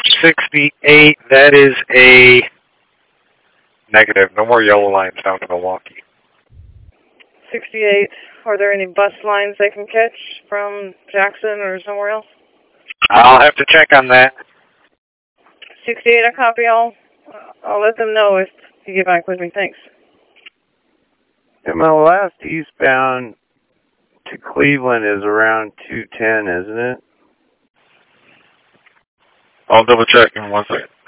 68, that is a negative. No more yellow lines down to Milwaukee. 68, are there any bus lines they can catch from Jackson or somewhere else? I'll have to check on that. 68, I copy all. I'll let them know if you get back with me. Thanks. And my last eastbound to Cleveland is around 210, isn't it? I'll double check in 1 second.